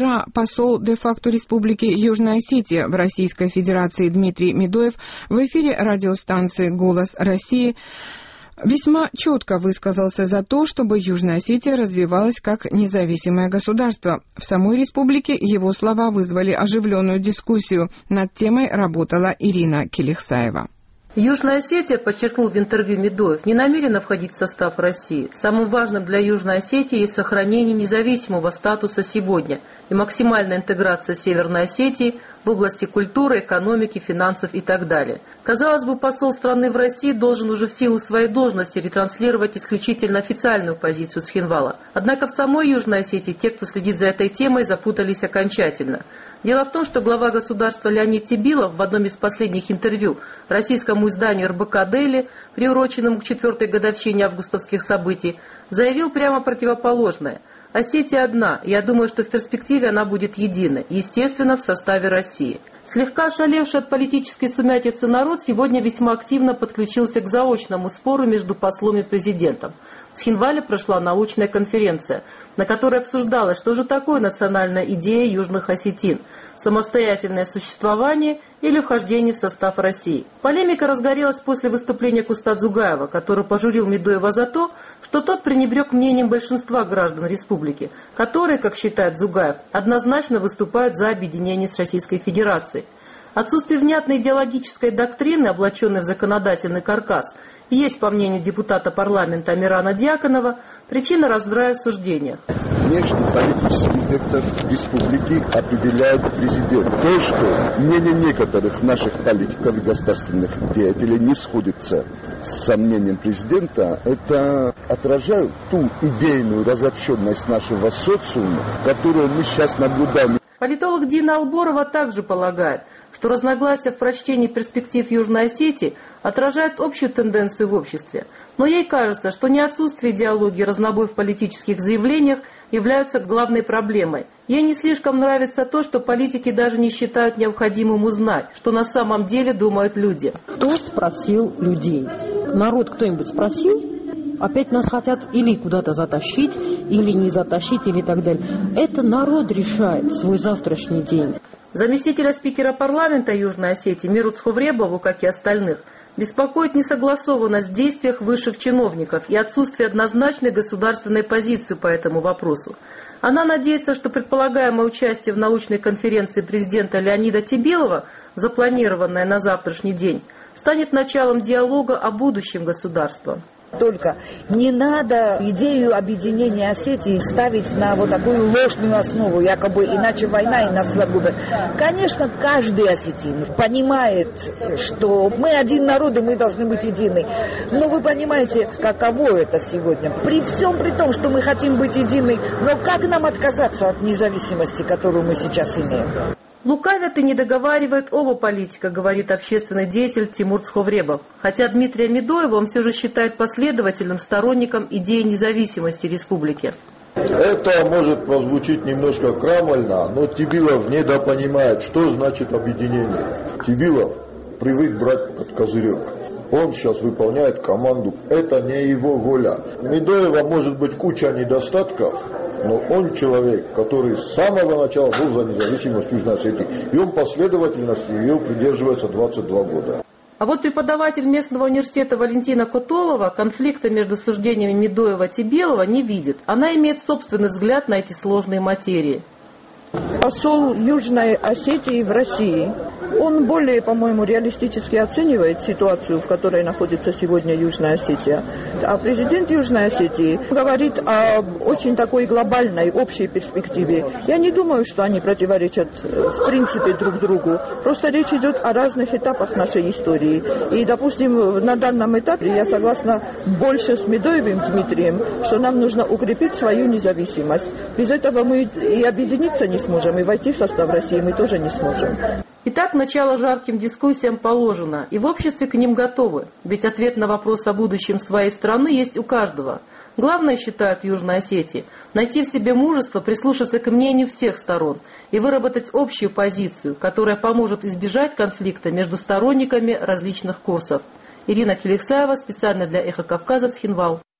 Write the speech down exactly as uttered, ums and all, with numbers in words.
Вчера посол де-факто Республики Южная Осетия в Российской Федерации Дмитрий Медоев в эфире радиостанции «Голос России» весьма четко высказался за то, чтобы Южная Осетия развивалась как независимое государство. В самой республике его слова вызвали оживленную дискуссию. Над темой работала Ирина Келихсаева. Южная Осетия, подчеркнул в интервью Медоев, не намерена входить в состав России. Самым важным для Южной Осетии есть сохранение независимого статуса сегодня и максимальная интеграция Северной Осетии в области культуры, экономики, финансов и так далее. Казалось бы, посол страны в России должен уже в силу своей должности ретранслировать исключительно официальную позицию Цхинвала. Однако в самой Южной Осетии те, кто следит за этой темой, запутались окончательно. Дело в том, что глава государства Леонид Тебилов в одном из последних интервью российскому изданию эр бэ ка Дейли, приуроченному к четвертой годовщине августовских событий, заявил прямо противоположное. Осетия одна, и я думаю, что в перспективе она будет единой, естественно, в составе России. Слегка ошалевший от политической сумятицы народ сегодня весьма активно подключился к заочному спору между послом и президентом. В Цхинвале прошла научная конференция, на которой обсуждалось, что же такое национальная идея южных осетин – самостоятельное существование или вхождение в состав России. Полемика разгорелась после выступления Куста Дзугаева, который пожурил Медоева за то, что тот пренебрег мнением большинства граждан республики, которые, как считает Дзугаев, однозначно выступают за объединение с Российской Федерацией. Отсутствие внятной идеологической доктрины, облаченной в законодательный каркас, есть, по мнению депутата парламента Амирана Дьяконова, причина раздрая в суждениях. Внешний политический вектор республики определяет президент. То, что мнение некоторых наших политиков и государственных деятелей не сходится с сомнением президента, это отражает ту идейную разобщенность нашего социума, которую мы сейчас наблюдаем. Политолог Дина Алборова также полагает, что разногласия в прочтении перспектив Южной Осетии отражают общую тенденцию в обществе. Но ей кажется, что не отсутствие идеологии, разнобой в политических заявлениях являются главной проблемой. Ей не слишком нравится то, что политики даже не считают необходимым узнать, что на самом деле думают люди. Кто спросил людей? Народ кто-нибудь спросил? Опять нас хотят или куда-то затащить, или не затащить, или так далее. Это народ решает свой завтрашний день. Заместителя спикера парламента Южной Осетии Мирут Сховребову, как и остальных, беспокоит несогласованность в действиях высших чиновников и отсутствие однозначной государственной позиции по этому вопросу. Она надеется, что предполагаемое участие в научной конференции президента Леонида Тебилова, запланированное на завтрашний день, станет началом диалога о будущем государства. Только не надо идею объединения Осетии ставить на вот такую ложную основу, якобы иначе война и нас загубят. Конечно, каждый осетин понимает, что мы один народ и мы должны быть едины. Но вы понимаете, каково это сегодня. При всем при том, что мы хотим быть едины, но как нам отказаться от независимости, которую мы сейчас имеем? Лукавят и не договаривают оба политика, говорит общественный деятель Тимур Сховребов. Хотя Дмитрия Медоева он все же считает последовательным сторонником идеи независимости республики. Это может прозвучить немножко крамольно, но Тебилов недопонимает, что значит объединение. Тебилов привык брать под козырек. Он сейчас выполняет команду. Это не его воля. У Медоева может быть куча недостатков, но он человек, который с самого начала был за независимость Южной Осетии. И он последовательности ее придерживается двадцать два года. А вот преподаватель местного университета Валентина Котолова конфликта между суждениями Медоева и Тебилова не видит. Она имеет собственный взгляд на эти сложные материи. Посол Южной Осетии в России, он более, по-моему, реалистически оценивает ситуацию, в которой находится сегодня Южная Осетия. А президент Южной Осетии говорит о очень такой глобальной, общей перспективе. Я не думаю, что они противоречат в принципе друг другу. Просто речь идет о разных этапах нашей истории. И, допустим, на данном этапе я согласна больше с Медоевым Дмитрием, что нам нужно укрепить свою независимость. Без этого мы и объединиться не сможем, и войти в состав России мы тоже не сможем. Итак, начало жарким дискуссиям положено, и в обществе к ним готовы, ведь ответ на вопрос о будущем своей страны есть у каждого. Главное, считают в Южной Осетии, найти в себе мужество, прислушаться к мнению всех сторон и выработать общую позицию, которая поможет избежать конфликта между сторонниками различных курсов. Ирина Келихсаева, специально для Эхо Кавказа, Цхинвал.